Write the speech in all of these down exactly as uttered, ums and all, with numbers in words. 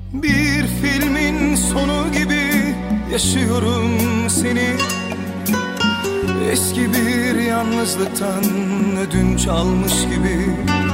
Bir filmin sonu gibi yaşıyorum seni. Eski bir yalnızlıktan ödünç almış gibi.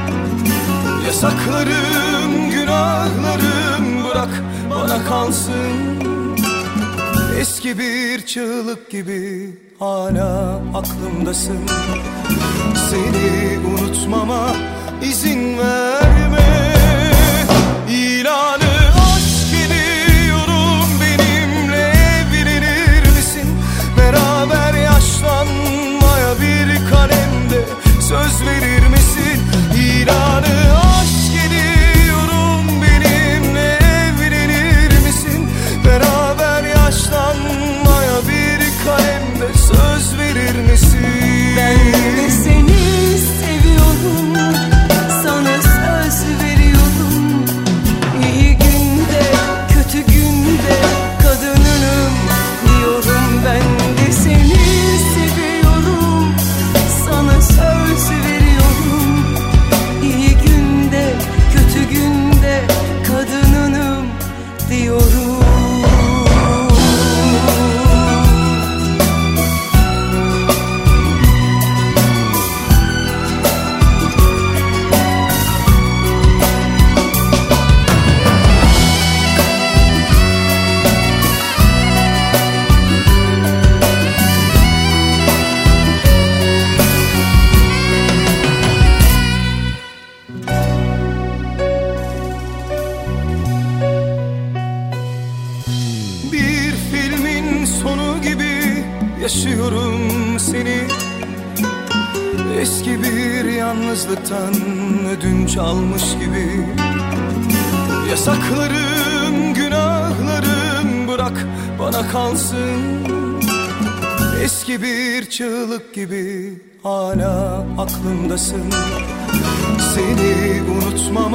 Yasaklarım, günahlarım bırak bana kalsın. Eski bir çığlık gibi hala aklımdasın. Seni unutmama izin verme. İlanı aşk ediyorum, benimle evlenir misin? Beraber yaşlanmaya bir kalemde söz verir misin? İlanı aşk ediyorum, benimle evlenir misin? Beraber yaşlanmaya bir kalemde söz verir misin? Ben de seni seviyorum, sana söz veriyorum. İyi günde, kötü günde kadınınım diyorum. Ben de seni seviyorum, sana söz veriyorum. İyi günde, kötü günde kadınınım diyorum. Bir filmin sonu gibi yaşıyorum seni. Eski bir yalnızlıktan ödünç almış gibi. Yasaklarım, günahlarım bırak bana kalsın. Eski bir çığlık gibi hala aklımdasın. Seni unutmam